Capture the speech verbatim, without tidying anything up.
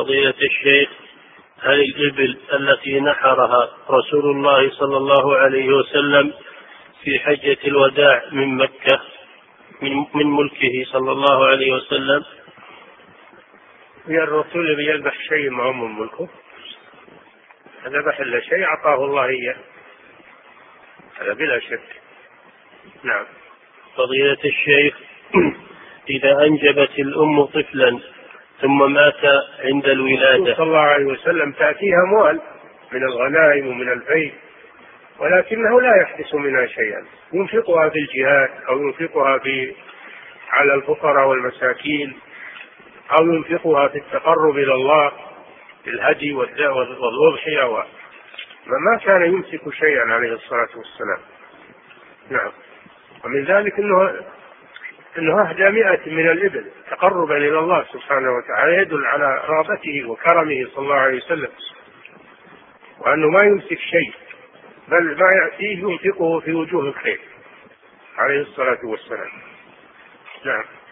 فضيلة الشيخ، هل الإبل التي نحرها رسول الله صلى الله عليه وسلم في حجة الوداع من مكة من ملكه صلى الله عليه وسلم؟ يا الرسول بيذبح شيء ما هو من ملكه، ذبح إلا شيء أعطاه الله إياه، هذا بلا شك. نعم. فضيلة الشيخ، إذا أنجبت الأم طفلا ثم مات عند الولادة صلى الله عليه وسلم تأتيها أموال من الغنائم ومن الفيء، ولكنه لا يحدث منها شيئا، ينفقها في الجهاد أو ينفقها في على الفقراء والمساكين أو ينفقها في التقرب إلى الله بالهدي والأضحية، وما كان يمسك شيئا عليه الصلاة والسلام. نعم. ومن ذلك أنه أنه أهدى مئة من الإبل تقربا إلى الله سبحانه وتعالى، يدل على رغبته وكرمه صلى الله عليه وسلم، وأنه ما يمسك شيء بل ما يأتيه ينفقه في وجوه الخير عليه الصلاة والسلام. نعم.